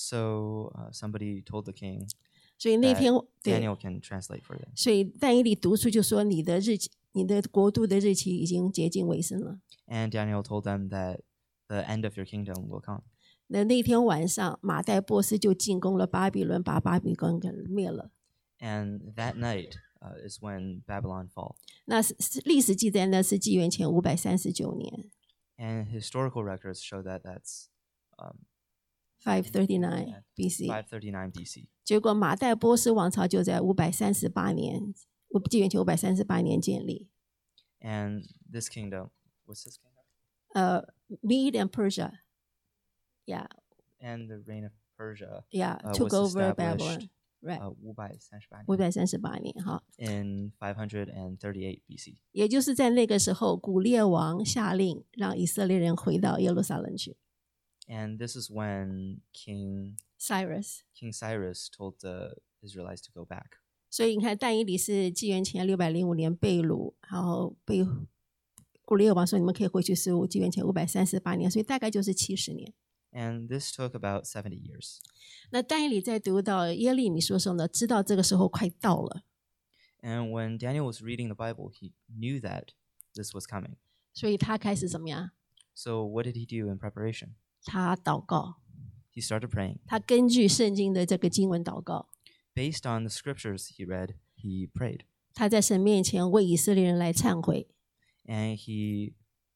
So uh, somebody told the king 所以那 that 天对， Daniel can translate for them. 所以但以理读出就说，你的日期，你的国度的日期已经接近尾声了。 And Daniel told them that the end of your kingdom will come. 那那天晚上，马代波斯就进攻了巴比伦，把巴比伦给灭了。 And that night uh, is when Babylon fall. 那是是历史记载呢，是纪元前五百三十九年 And historical records show that that's um, （five thirty-nine B C）。 five thirty-nine B C. 结果马代波斯王朝就在五百三十八年，纪元前五百三十八年建立。 And this kingdom, what's this kingdom? 呃、uh,，Mede and Persia， yeah And the reign of Persia yeah uh, took was over established Babylon， right， uh, 五百三十八年五百三十八年哈， in five thirty-eight B C. 也就是在那个时候，古列王下令让以色列人回到耶路撒冷去。 And this is when King Cyrus， King Cyrus told the Israelites to go back. 所以你看，但以理是纪元前六百零五年被掳，然后被古列王说你们可以回去十五，纪元前五百三十八年，所以大概就是七十年。 And this took about seventy years. 那但以理在读到耶利米书的时候呢，知道这个时候快到了， And when Daniel was reading the Bible, he knew that this was coming. 所以他开始怎么样？ So what did he do in preparation? 他祷告， He started praying. 他根据圣经的这个经文祷告， Based on the scriptures he read, he prayed. 他在神面前为以色列人来忏悔。 And he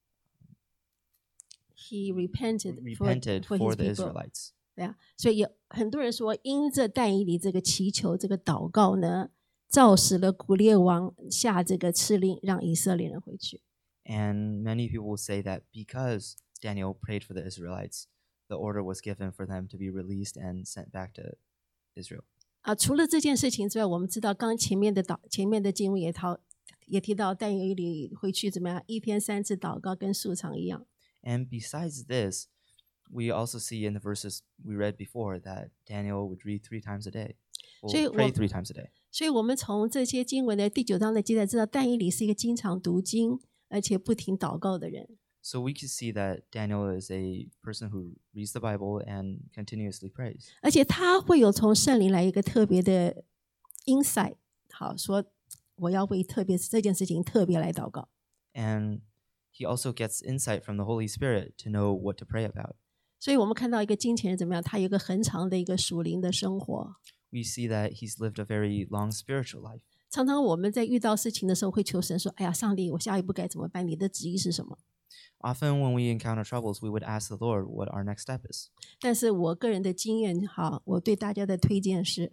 He repented for, repented for for his the people. Israelites. 对啊，所以有很多人说，因着但以理这个祈求、这个祷告呢，造使了古列王下这个敕令，让以色列人回去。 And many people will say that because Daniel prayed for the Israelites, the order was given for them to be released and sent back to Israel. 啊，除了这件事情之外，我们知道刚前面的祷前面的经文也讨也提到，但以理回去怎么样，一天三次祷告，跟素常一样。 And besides this, we also see in the verses we read before that Daniel would read three times a day. So you- Well, pray well- three times a day. 所以我们从这些经文的第九章的记载知道，但以理是一个经常读经而且不停祷告的人。 So we can see that Daniel is a person who reads the Bible and continuously prays. 而且他会有从圣灵来一个特别的 insight， 好说我要为特别这件事情特别来祷告。 And he also gets insight from the Holy Spirit to know what to pray about. 所以我们看到一个金钱人怎么样，他有一个很长的一个属灵的生活。 We see that he's lived a very long spiritual life. 常常我们在遇到事情的时候会求神说：“哎呀，上帝，我下一步该怎么办？你的旨意是什么？” Often when we encounter troubles, we would ask the Lord what our next step is. 但是我个人的经验，好，我对大家的推荐是，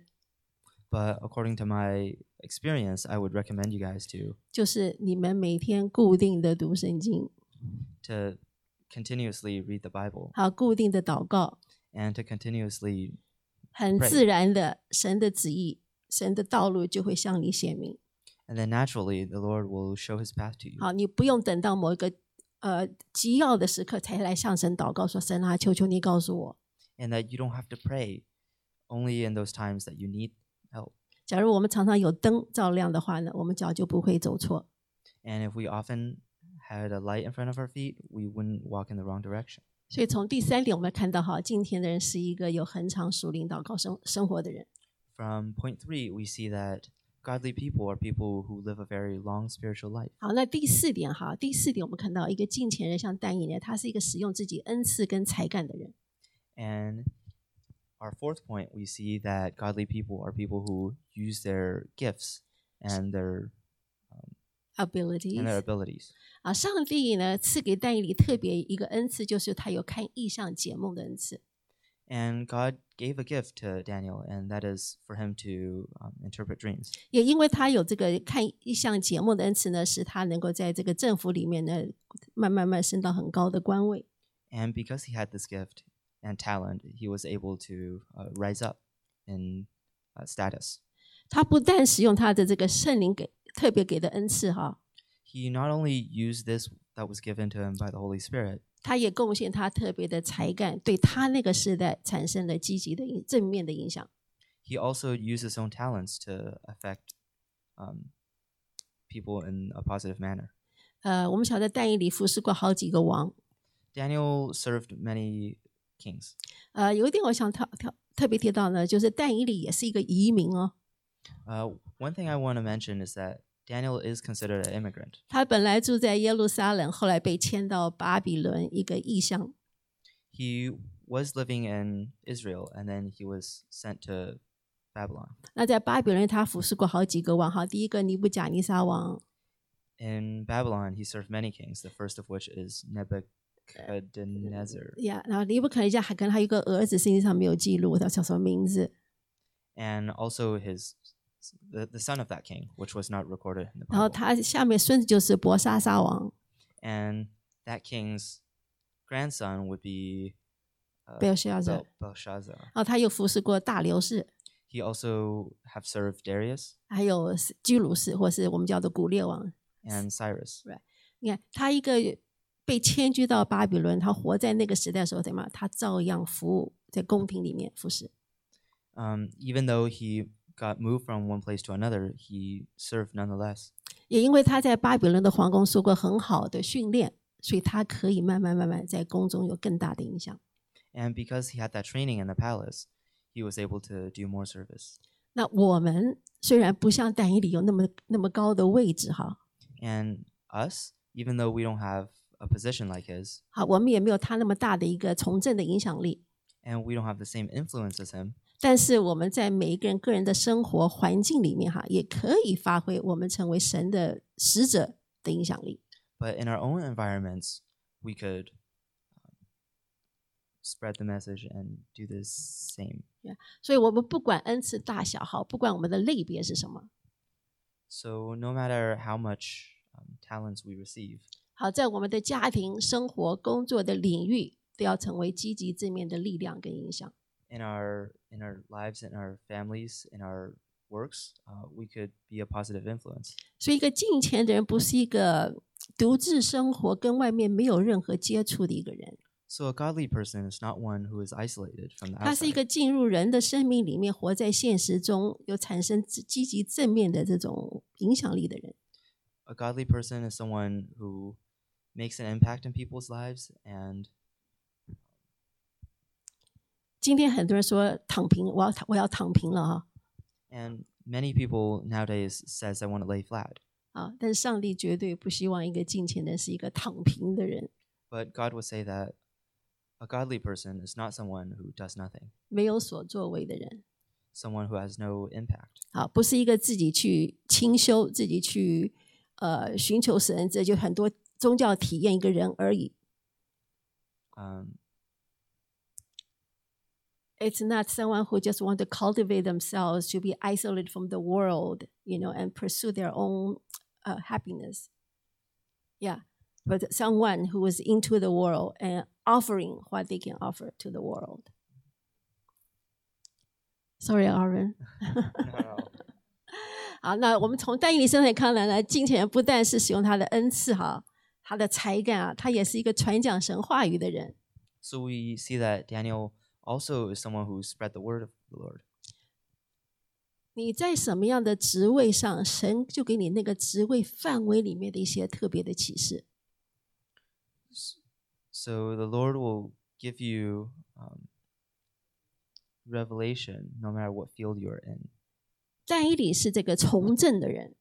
But according to my experience, I would recommend you guys to 就是你们每天固定的读圣经， to continuously read the Bible 好，固定的祷告， and to continuously 很 Pray. 自然的，神的旨意、神的道路就会向你显明。 and then naturally the Lord will show his path to you. 好，你不用等到某一个呃急要的时刻才来向神祷告，说神啊，求求你告诉我。 And that you don't have to pray only in those times that you need help. 假如我们常常有灯照亮的话呢，我们脚就不会走错。 And if we often had a light in front of our feet, we wouldn't walk in the wrong direction. 所以从第三点我们看到哈，敬虔的人是一个有恒常属灵祷告生生活的人。 From point three, we see that godly people are people who live a very long spiritual life. 好，那第四点哈，第四点我们看到一个敬虔人像但以理，他是一个使用自己恩赐跟才干的人。 And our fourth point, we see that godly people are people who use their gifts and their um, abilities and their abilities. 啊，上帝呢赐给但以理特别一个恩赐，就是他有看异象解梦的恩赐。 And God gave a gift to Daniel, and that is for him to um, interpret dreams. 也因为他有这个看异象解梦的恩赐呢，使他能够在这个政府里面呢，慢慢慢升到很高的官位。 And because he had this gift and talent, he was able to uh, rise up in uh, status. 他不但使用他的这个圣灵给特别给的恩赐哈， He not only used this that was given to him by the Holy Spirit, 他也贡献他特别的才干，对他那个时代产生了积极的影正面的影响。 he also used his own talents to affect um, people in a positive manner. 呃，我们晓得但以理服侍过好几个王。 Daniel served many kings. 呃，有一点我想特特特别提到呢，就是但以理也是一个移民哦。 Uh, one thing I want to mention is that Daniel is considered an immigrant. 他本来住在耶路撒冷，后来被迁到巴比伦一个异乡。 He was living in Israel, and then he was sent to Babylon. 那在巴比伦，他服侍过好几个王哈。第一个尼布甲尼撒王， In Babylon, he served many kings, the first of which is Nebuchadnezzar. 呀，然后尼布甲尼撒还跟他有一个儿子，圣经上没有记录，他叫什么名字？ And also his the, the son of that king, which was not recorded in the 然后 Bible. 他下面孙子就是伯沙撒王， And that king's grandson would be uh, 贝尔夏撒。 Bel- Belshazzar. 然后他又服侍过大流士， He also have served Darius 还有居鲁士，或是我们叫做古列王。 and Cyrus. 你看，他一个被迁居到巴比伦，他活在那个时代的时候，怎么样？他照样服务在宫廷里面服侍。 Um, even though he got moved from one place to another, he served nonetheless. 也因为他在巴比伦的皇宫受过很好的训练，所以他可以慢慢慢慢在宫中有更大的影响。 And because he had that training in the palace, he was able to do more service. 那我们虽然不像但以理有那么那么高的位置哈， And us, even though we don't have a position like his, 好，我们也没有他那么大的一个从政的影响力， and we don't have the same influence as him, 但是我们在每一个人个人的生活环境里面哈，也可以发挥我们成为神的使者的影响力。 but in our own environments, we could um, spread the message and do the same. 所以我们不管恩赐大小哈，不管我们的类别是什么， So no matter how much um, talents we receive, 好，在我们的家庭、生活、工作的领域，都要成为积极正面的力量跟影响。 in our in our lives, in our families, in our works, uh, we could be a positive influence. 所以，一个敬虔的人不是一个独自生活、跟外面没有任何接触的一个人， So a godly person is not one who is isolated from the 他是一 outside. 个进入人的生命里面，活在现实中，有产生积极正面的这种影响力的人。 A godly person is someone who makes an impact in people's lives, and 今天很多人说躺平，我要我要躺平了哈 and many people nowadays says I want to lay flat. 啊！但是上帝绝对不希望一个敬虔的人是一个躺平的人， But God would say that a godly person is not someone who does nothing, 没有所作为的人。 someone who has no impact. 好，不是一个自己去清修、自己去呃寻求神，这就很多宗教体验一个人而已。 Um, It's not someone who just want to cultivate themselves to be isolated from the world, you know, and pursue their own uh, happiness. Yeah, but someone who is into the world and offering what they can offer to the world. Sorry, Aaron. no. 好，那我们从但以理身上看来呢，金钱不但是使用他的恩赐哈，他的才干啊，他也是一个传讲神话语的人。 So we see that Daniel also is someone who spread the word of the Lord. 你在什么样的职位上，神就给你那个职位范围里面的一些特别的启示。 So the Lord will give you um, revelation no matter what field you're in. 但以理是这个从政的人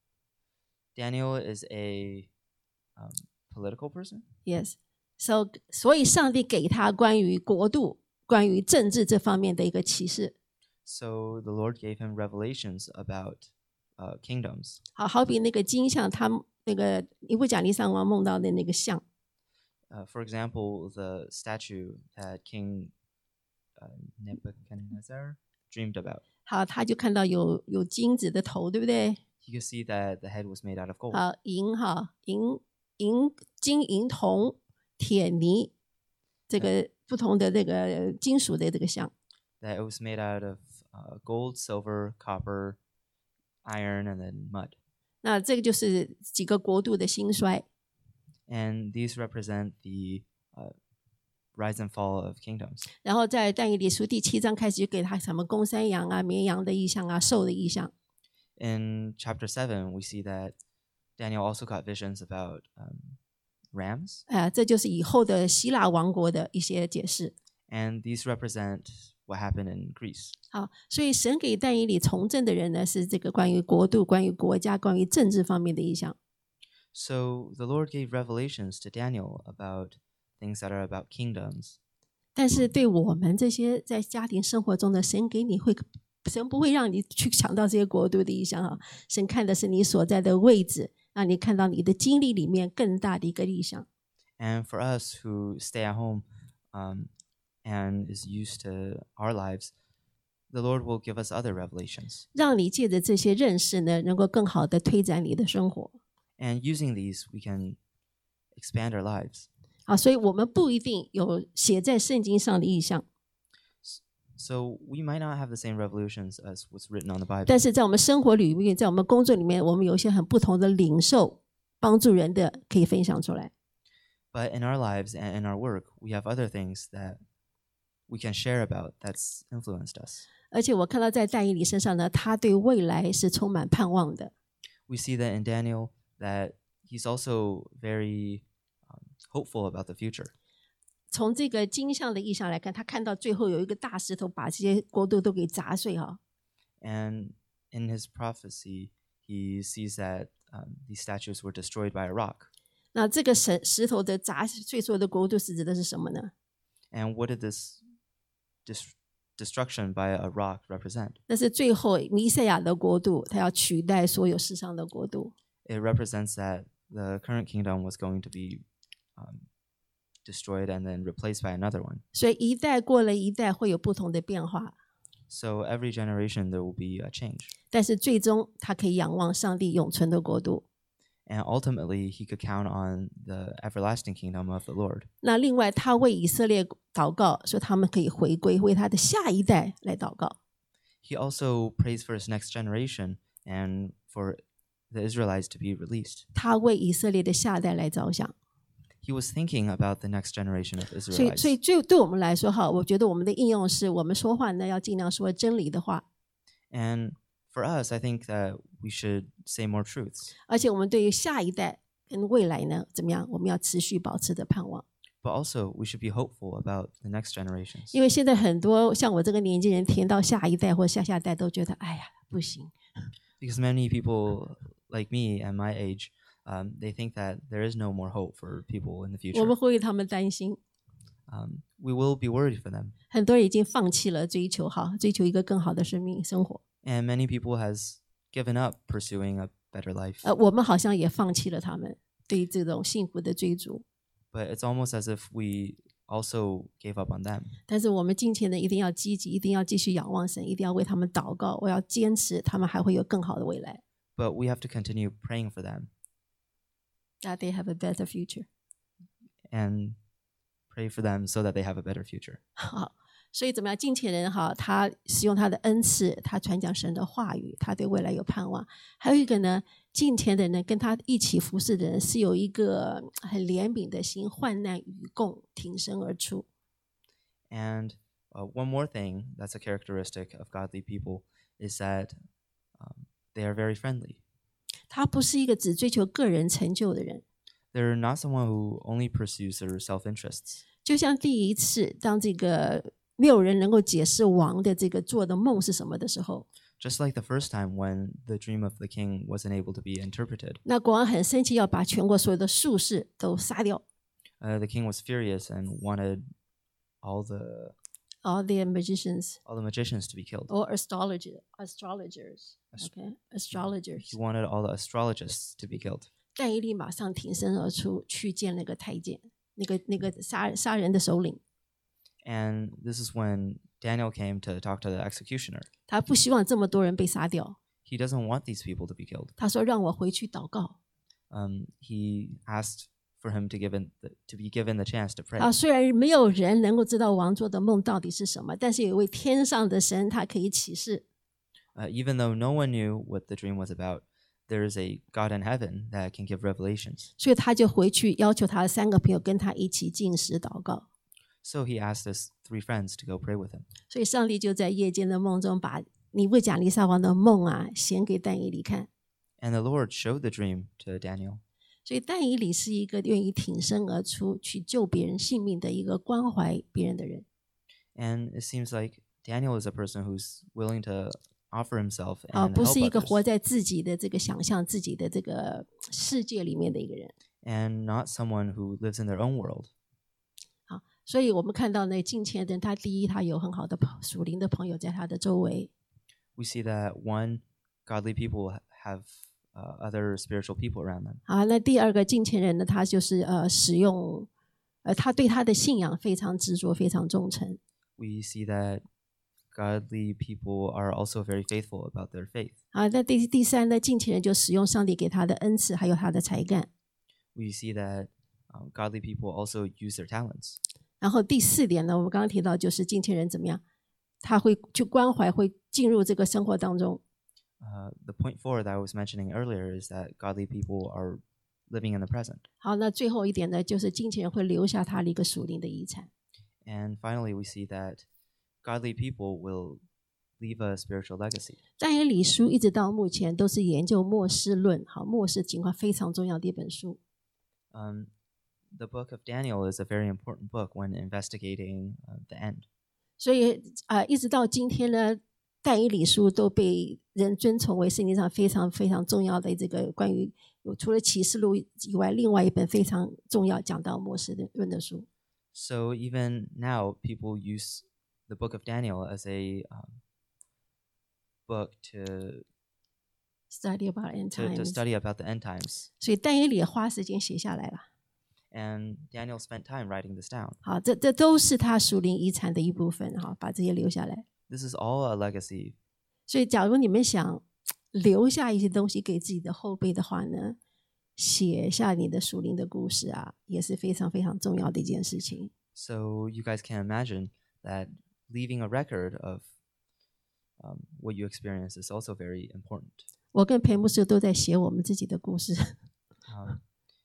Daniel is a um, political person. ，yes，所、so, 所以上帝给他关于国度、关于政治这方面的一个启示。 So the Lord gave him revelations about uh, kingdoms. 好，好比那个金像，他那个尼布甲尼撒王梦到的那个像。 Uh, for example, the statue that King uh, Nebuchadnezzar dreamed about. 好，他就看到有有金子的头，对不对？ He could see that the head was made out of gold. 好，银哈，银银金银铜铁泥，这个不同的这个金属的这个像。 That it was made out of uh, gold, silver, copper, iron, and then mud. 那这个就是几个国度的兴衰。 And these represent the uh, rise and fall of kingdoms. 然后在但以理书第七章开始就给他什么公山羊啊、绵羊的意象啊、兽的意象。 In chapter seven, we see that Daniel also got visions about um, rams. 啊，这就是以后的希腊王国的一些解释。 And these represent what happened in Greece. 好，所以神给但以理从政的人呢，是这个关于国度、关于国家、关于政治方面的意象。 So the Lord gave revelations to Daniel about things that are about kingdoms. 但是对我们这些在家庭生活中的，神给你会，神不会让你去想到这些国度的意象啊。神看的是你所在的位置，让你看到你的经历里面更大的一个意象。 And for us who stay at home um, and is used to our lives, the Lord will give us other revelations. 让你借着这些认识呢，能够更好的推展你的生活。 And using these, we can expand our lives. 啊，所以我们不一定有写在圣经上的意象， So we might not have the same revelations as what's written on the Bible. 但是在我们生活里面，在我们工作里面，我们有一些很不同的领受，帮助人的可以分享出来。 But in our lives and in our work, we have other things that we can share about that's influenced us. 而且我看到在但以理身上呢，他对未来是充满盼望的。 We see that in Daniel that he's also very um, hopeful about the future. 从这个金像的意象来看，他看到最后有一个大石头把这些国度都给砸碎哈。 And in his prophecy, he sees that um, these statues were destroyed by a rock. 那这个石石头的砸碎所有的国度是指的是什么呢？ And what did this dis- destruction by a rock represent? 那是最后弥赛亚的国度，他要取代所有世上的国度。 It represents that the current kingdom was going to be um, destroyed and then replaced by another one. 所以一代过了一代会有不同的变化， So every generation there will be a change. 但是最终他可以仰望上帝永存的国度。 And ultimately, he could count on the everlasting kingdom of the Lord. 那另外，他为以色列祷告，说他们可以回归，为他的下一代来祷告。 He also prays for his next generation and for the Israelites to be released. 他为以色列的下一代来着想。 He was thinking about the next generation of 所以， Israelites. 所以对对我们来说，哈，我觉得我们的应用是我们说话呢，要尽量说真理的话， And for us, I think that we should say more truths. 而且我们对于下一代跟未来呢，怎么样，我们要持续保持着盼望。 But also, we should be hopeful about the next generations. 因为现在很多像我这个年纪人，填到下一代或下下代，都觉得哎呀不行。 Because many people like me and my age, um, they think that there is no more hope for people in the 我 future. 们会为他们担心， Um, we will be worried for them. 很多人已经放弃了追求好，追求一个更好的生命生活。 And many people has given up pursuing a better life. 呃，我们好像也放弃了他们对于这种幸福的追逐。 But it's almost as if we also gave up on them. 但是我们金钱人一定要积极，一定要继续仰望神，一定要为他们祷告。我要坚持，他们还会有更好的未来。 But we have to continue praying for them That they have a better future 。 and pray for them so that they have a better future. 好，所以怎么样？金钱人哈，他使用他的恩赐，他传讲神的话语，他对未来有盼望。还有一个呢，金钱的人跟他一起服侍的人是有一个很怜悯的心，患难与共，挺身而出。 And uh, one more thing that's a characteristic of godly people is that um, they are very friendly. 他不是一个只追求个人成就的人。 They're not someone who only pursues their self-interests. 就像第一次，当这个没有人能够解释王的这个做的梦是什么的时候， Just like the first time when the dream of the king wasn't able to be interpreted, 那国王很生气，要把全国所有的术士都杀掉。 uh, the king was furious and wanted all the All the magicians all the magicians to be killed. or astrologer, astrologers, Ast- okay, astrologers. He wanted all the astrologists to be killed. 但以理马上挺身而出，去见那个太监，那个那个杀杀人的首领。 And this is when Daniel came to talk to the executioner. 他不希望这么多人被杀掉， He doesn't want these people to be killed. 他说让我回去祷告。 Um, he asked for him to given the, to be given the chance to pray. 啊，虽然没有人能够知道王做的梦到底是什么，但是有一位天上的神，他可以启示。 Uh, even though no one knew what the dream was about, there is a God in heaven that can give revelations. 所以他就回去要求他的三个朋友跟他一起进食祷告。 So he asked his three friends to go pray with him. 所以上帝就在夜间的梦中把尼布甲尼撒王的梦啊显给但以理看。 And the Lord showed the dream to Daniel. 所以但以理是一个愿意挺身而出去救别人性命的一个关怀别人的人。 And it seems like Daniel is a person who's willing to offer himself 啊， and 不是 help 一个活 others, 在自己的这个想象自己的这个世界里面的一个人。 and not someone who lives in their own world. 好，所以我们看到呢，近前人他第一，他有很好的朋属灵的朋友在他的周围。 We see that one, godly people ha- have uh, other spiritual people around them. 好，那第二个近前人呢，他就是呃使用，呃他对他的信仰非常执着，非常忠诚。 We see that godly people are also very faithful about their faith. 啊，那第第三呢，近前人就使用上帝给他的恩赐，还有他的才干。 We see that um, godly people also use their talents. 然后第四点呢，我们刚刚提到就是近前人怎么样，他会去关怀，会进入这个生活当中。 Uh, the point four that I was mentioning earlier is that godly people are living in the present. 好，那最后一点呢，就是近前人会留下他的一个属灵的遗产。 And finally, we see that godly people will leave a spiritual legacy. 但以理书一直到目前都是研究末世论，好，末世情况非常重要的一本书。 Um, the book of Daniel is a very important book when investigating uh, the end. 所以啊、呃，一直到今天呢，但以理书都被人尊崇为圣经上非常非常重要的这个关于有除了启示录以外，另外一本非常重要讲到末世的论的书。 So even now, people use the book of Daniel as a um, book to, Study about end to to times， study about the end times. 所以但以理也花时间写下来了。 And Daniel spent time writing this down. 好，这这都是他属灵遗产的一部分，哈，把这些留下来。 This is all a legacy. 所以，假如你们想留下一些东西给自己的后辈的话呢，写下你的属灵的故事啊，也是非常非常重要的一件事情。 So you guys can imagine that leaving a record of um, what you experience is also very important. 我跟裴牧师都在写我们自己的故事， Um,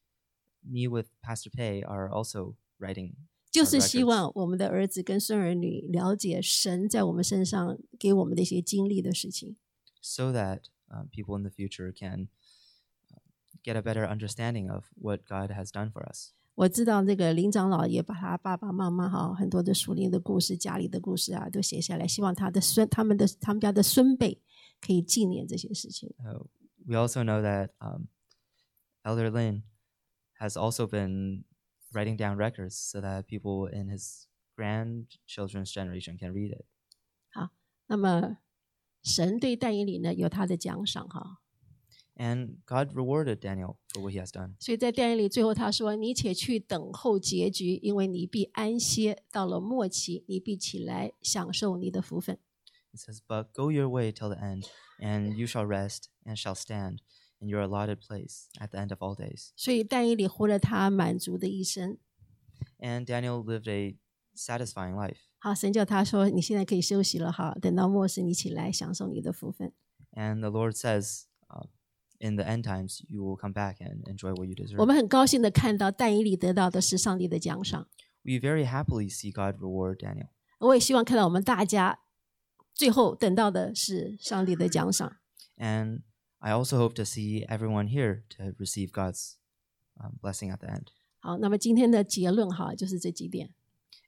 me with Pastor Pei are also writing 就 our 是希 records 望我们的儿子跟孙儿女了解神在我们身上给我们的一些经历的事情。 so that um, people in the future can uh, get a better understanding of what God has done for us. 我知道那个林长老也把他爸爸妈妈哈很多的属灵的故事、家里的故事啊都写下来，希望他的孙、他们的他们家的孙辈可以纪念这些事情。 Uh, we also know that um, Elder Lin has also been writing down records so that people in his grandchildren's generation can read it. 那么神对但以理呢有他的奖赏哈， And God rewarded Daniel for what he has done. 所以在但以理最后他说：“你且去等候结局，因为你必安歇，到了末期，你必起来享受你的福分。” It says, "But go your way till the end, and you shall rest and shall stand in your allotted place at the end of all days." 所以但以理活了他满足的一生。 And Daniel lived a satisfying life. 好，神叫他说：“你现在可以休息了哈，等到末世你起来享受你的福分。” And the Lord says, uh, in the end times, you will come back and enjoy what you 我 deserve. 们很高兴的看到但以理得到的是上帝的奖赏。 We very happily see God reward Daniel. 我也希望看到我们大家最后等到的是上帝的奖赏。 And I also hope to see everyone here to receive God's um, blessing at the end. 好，那么今天的结论哈就是这几点。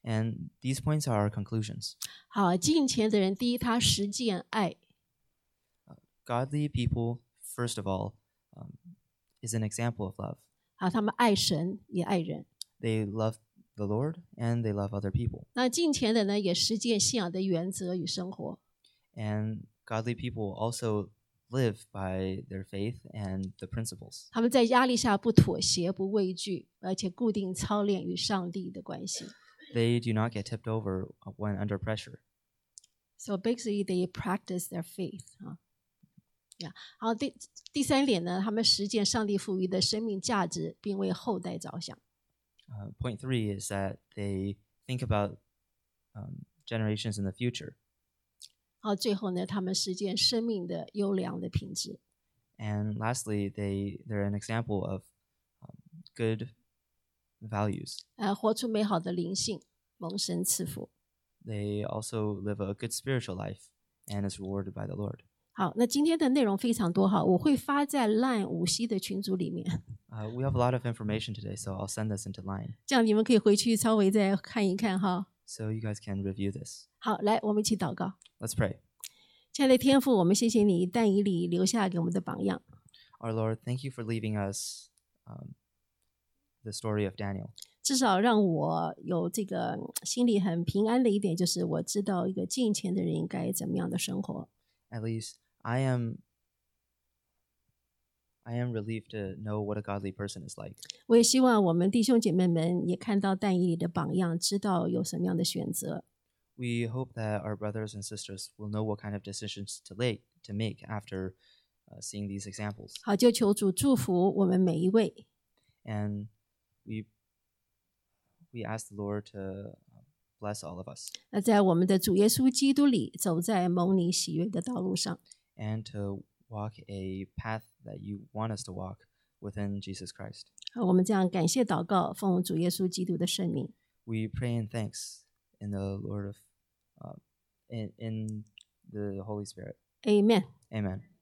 And these points are our conclusions. 好，敬虔的人，第一，他实践爱。 Godly people, first of all, um, is an example of love. 好，他们爱神也爱人。 They love the Lord and they love other people. 那敬虔的呢，也实践信仰的原则与生活。 And godly people also live by their faith and the principles. 他们在压力下不妥协、不畏惧，而且固定操练与上帝的关系。 They do not get tipped over when under pressure. So basically, they practice their faith 啊。呀，好，第第三点呢，他们实践上帝赋予的生命价值，并为后代着想。 Uh, point three is that they think about um, generations in the future. 好，最后呢，他们实践生命的优良的品质。 And lastly, they, they're an example of um, good values. 呃，活出美好的灵性，蒙神赐福。 They also live a good spiritual life and is rewarded by the Lord. 好，那今天的内容非常多哈，我会发在 Line 五溪的群组里面， Uh, we have a lot of information today, so I'll send this into Line 这样你们可以回去稍微再看一看哈。 so you guys can review this. 好，来，我们一起祷告。 Let's pray. 亲爱的天父，我们谢谢你但以理留下给我们的榜样。 Our Lord, thank you for leaving us um, the story of Daniel. 至少让我有这个嗯心里很平安的一点，就是我知道一个敬虔的人应该怎么样的生活。 At least I am I am relieved to know what a godly person is like. 我也希望我们弟兄姐妹们也看到但以理的榜样，知道有什么样的选择。 We hope that our brothers and sisters will know what kind of decisions to, lay, to make after uh, seeing these examples. 好，就求主祝福我们每一位。 And we we ask the Lord to bless all of us 那在我们的主耶稣基督里，走在蒙你喜悦的道路上。 and to walk a path that you want us to walk within Jesus Christ. 好，我们这样感谢祷告，奉主耶稣基督的圣名。 We pray in thanks in the Lord of uh, in, in the Holy Spirit. Amen。 Amen.